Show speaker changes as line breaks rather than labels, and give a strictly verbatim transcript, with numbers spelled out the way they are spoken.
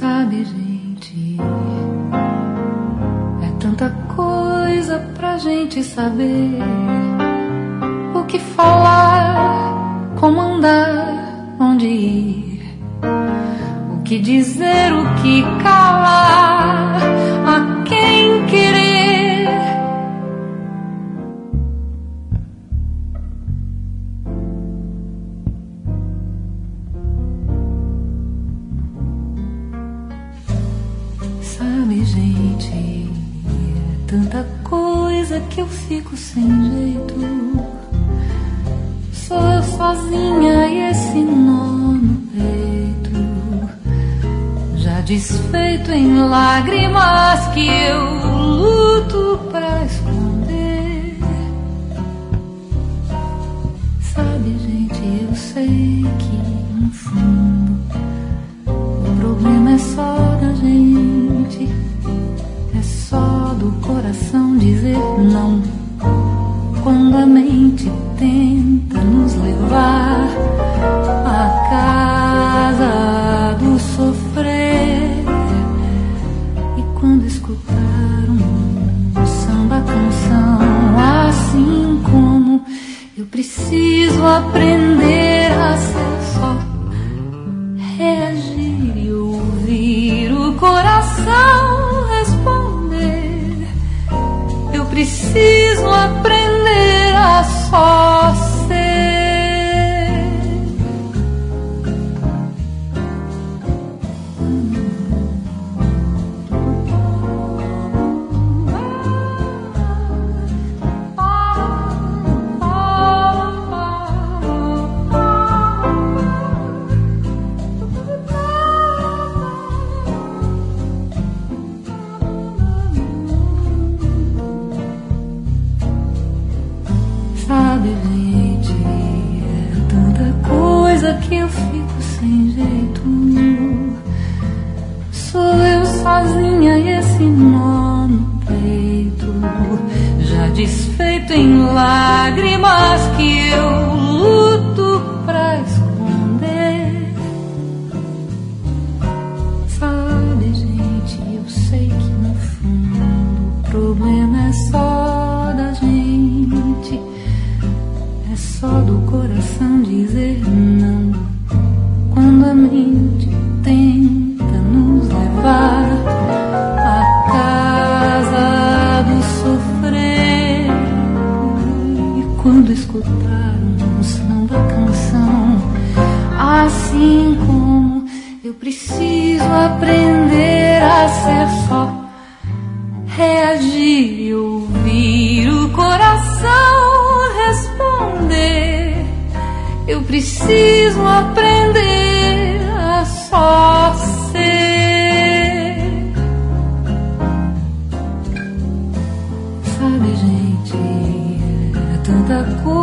Sabe, gente, é tanta coisa pra gente saber. O que falar, como andar, onde ir, o que dizer, o que calar, a quem querer. Sabe, gente, é tanta coisa que eu fico sem jeito. Sou eu sozinha e esse nó no peito, já desfeito em lágrimas que eu luto pra esconder. Sabe, gente, eu sei que no fundo o problema é só da gente, é só do coração dizer não quando a mente tenta nos levar à casa do sofrer. E quando escutar um samba canção, assim como eu preciso aprender a ser só, reagir e ouvir o coração responder. Eu preciso aprender a só ser. Sabe, gente, é tanta coisa que eu fico sem jeito. Sou eu sozinha e esse nó no peito, já desfeito em lágrimas que eu luto pra esconder. Sabe, gente, eu sei que no fundo o problema é só da gente, é só do coração dizer não quando a mente tenta nos levar à casa do sofrer. E quando escutarmos samba canção, assim como eu preciso aprender a ser só, reagir e ouvir o coração responder. Eu preciso aprender a só ser. Sabe, gente, é tanta coisa